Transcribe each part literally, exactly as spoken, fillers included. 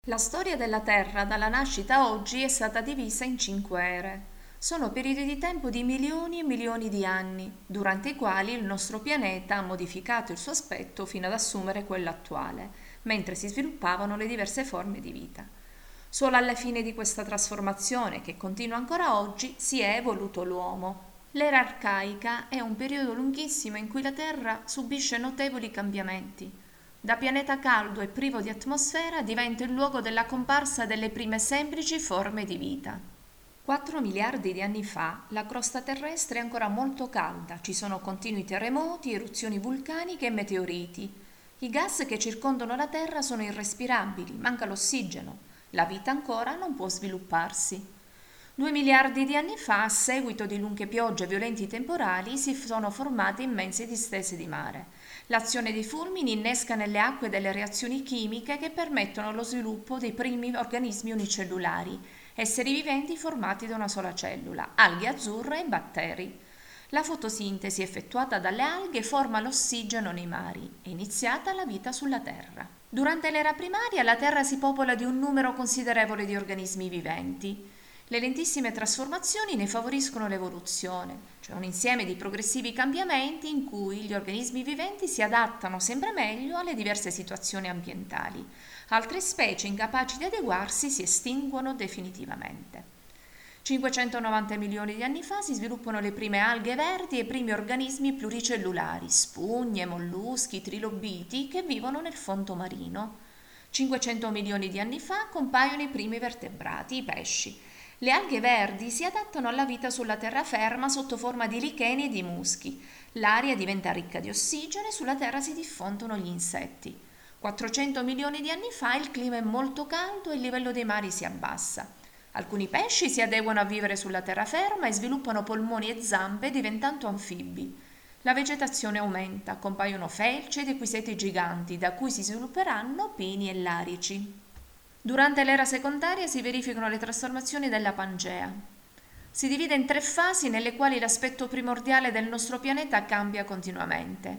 La storia della Terra dalla nascita a oggi è stata divisa in cinque ere. Sono periodi di tempo di milioni e milioni di anni, durante i quali il nostro pianeta ha modificato il suo aspetto fino ad assumere quello attuale, mentre si sviluppavano le diverse forme di vita. Solo alla fine di questa trasformazione, che continua ancora oggi, si è evoluto l'uomo. L'era arcaica è un periodo lunghissimo in cui la Terra subisce notevoli cambiamenti. Da pianeta caldo e privo di atmosfera diventa il luogo della comparsa delle prime semplici forme di vita. quattro miliardi di anni fa la crosta terrestre è ancora molto calda, ci sono continui terremoti, eruzioni vulcaniche e meteoriti. I gas che circondano la Terra sono irrespirabili, manca l'ossigeno, la vita ancora non può svilupparsi. Due miliardi di anni fa, a seguito di lunghe piogge e violenti temporali, si sono formate immense distese di mare. L'azione dei fulmini innesca nelle acque delle reazioni chimiche che permettono lo sviluppo dei primi organismi unicellulari, esseri viventi formati da una sola cellula, alghe azzurre e batteri. La fotosintesi effettuata dalle alghe forma l'ossigeno nei mari. È iniziata la vita sulla Terra. Durante l'era primaria la Terra si popola di un numero considerevole di organismi viventi. Le lentissime trasformazioni ne favoriscono l'evoluzione, cioè un insieme di progressivi cambiamenti in cui gli organismi viventi si adattano sempre meglio alle diverse situazioni ambientali. Altre specie incapaci di adeguarsi si estinguono definitivamente. cinquecentonovanta milioni di anni fa si sviluppano le prime alghe verdi e i primi organismi pluricellulari, spugne, molluschi, trilobiti che vivono nel fondo marino. cinquecento milioni di anni fa compaiono i primi vertebrati, i pesci. Le alghe verdi si adattano alla vita sulla terraferma sotto forma di licheni e di muschi. L'aria diventa ricca di ossigeno e sulla terra si diffondono gli insetti. quattrocento milioni di anni fa il clima è molto caldo e il livello dei mari si abbassa. Alcuni pesci si adeguano a vivere sulla terraferma e sviluppano polmoni e zampe diventando anfibi. La vegetazione aumenta, compaiono felci ed equiseti giganti da cui si svilupperanno pini e larici. Durante l'era secondaria si verificano le trasformazioni della Pangea. Si divide in tre fasi nelle quali l'aspetto primordiale del nostro pianeta cambia continuamente.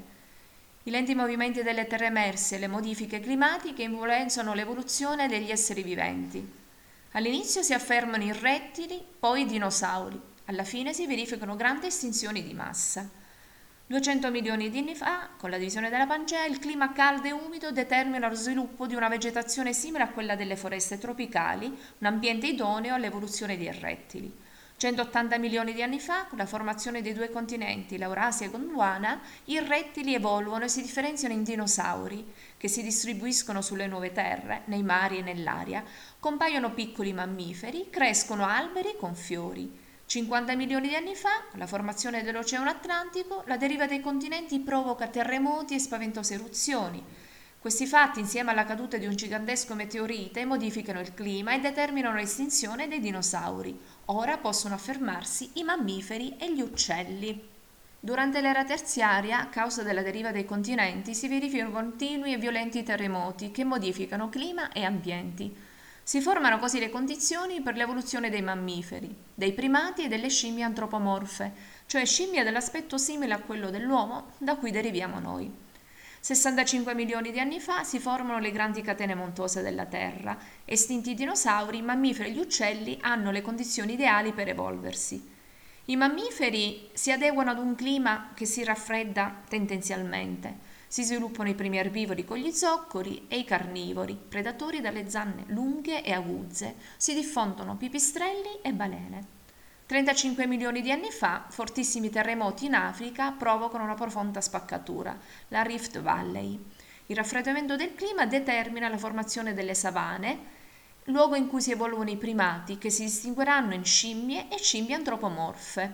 I lenti movimenti delle terre emerse e le modifiche climatiche influenzano l'evoluzione degli esseri viventi. All'inizio si affermano i rettili, poi i dinosauri. Alla fine si verificano grandi estinzioni di massa. duecento milioni di anni fa, con la divisione della Pangea, il clima caldo e umido determina lo sviluppo di una vegetazione simile a quella delle foreste tropicali, un ambiente idoneo all'evoluzione dei rettili. centottanta milioni di anni fa, con la formazione dei due continenti, l'Eurasia e Gondwana, i rettili evolvono e si differenziano in dinosauri, che si distribuiscono sulle nuove terre, nei mari e nell'aria, compaiono piccoli mammiferi, crescono alberi con fiori. cinquanta milioni di anni fa, con la formazione dell'Oceano Atlantico, la deriva dei continenti provoca terremoti e spaventose eruzioni. Questi fatti, insieme alla caduta di un gigantesco meteorite, modificano il clima e determinano l'estinzione dei dinosauri. Ora possono affermarsi i mammiferi e gli uccelli. Durante l'era terziaria, a causa della deriva dei continenti, si verificano continui e violenti terremoti che modificano clima e ambienti. Si formano così le condizioni per l'evoluzione dei mammiferi, dei primati e delle scimmie antropomorfe, cioè scimmie dell'aspetto simile a quello dell'uomo, da cui deriviamo noi. sessantacinque milioni di anni fa si formano le grandi catene montuose della Terra. Estinti i dinosauri, i mammiferi e gli uccelli hanno le condizioni ideali per evolversi. I mammiferi si adeguano ad un clima che si raffredda tendenzialmente. Si sviluppano i primi erbivori con gli zoccoli e i carnivori, predatori dalle zanne lunghe e aguzze. Si diffondono pipistrelli e balene. trentacinque milioni di anni fa, fortissimi terremoti in Africa provocano una profonda spaccatura, la Rift Valley. Il raffreddamento del clima determina la formazione delle savane, luogo in cui si evolvono i primati, che si distingueranno in scimmie e scimmie antropomorfe.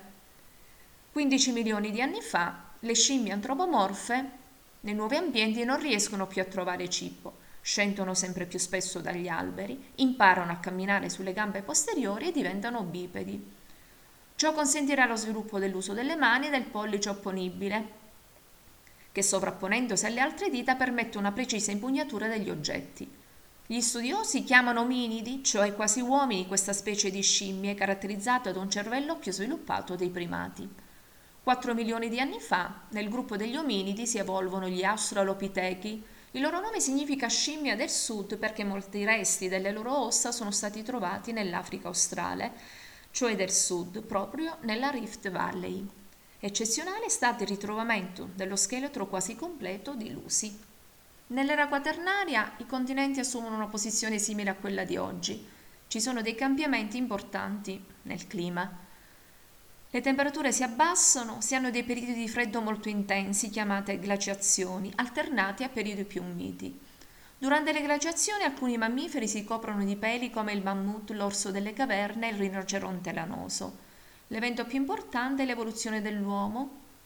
quindici milioni di anni fa, le scimmie antropomorfe nei nuovi ambienti non riescono più a trovare cibo, scendono sempre più spesso dagli alberi, imparano a camminare sulle gambe posteriori e diventano bipedi. Ciò consentirà lo sviluppo dell'uso delle mani e del pollice opponibile, che sovrapponendosi alle altre dita permette una precisa impugnatura degli oggetti. Gli studiosi chiamano ominidi, cioè quasi uomini, questa specie di scimmie caratterizzata da un cervello più sviluppato dei primati. quattro milioni di anni fa, nel gruppo degli ominidi si evolvono gli australopitechi, Il loro nome significa scimmia del sud perché molti resti delle loro ossa sono stati trovati nell'Africa australe, cioè del sud, proprio nella Rift Valley. Eccezionale è stato il ritrovamento dello scheletro quasi completo di Lucy. Nell'era quaternaria i continenti assumono una posizione simile a quella di oggi. Ci sono dei cambiamenti importanti nel clima. Le temperature si abbassano, si hanno dei periodi di freddo molto intensi, chiamate glaciazioni, alternati a periodi più miti. Durante le glaciazioni alcuni mammiferi si coprono di peli come il mammut, l'orso delle caverne e il rinoceronte lanoso. L'evento più importante è l'evoluzione dell'uomo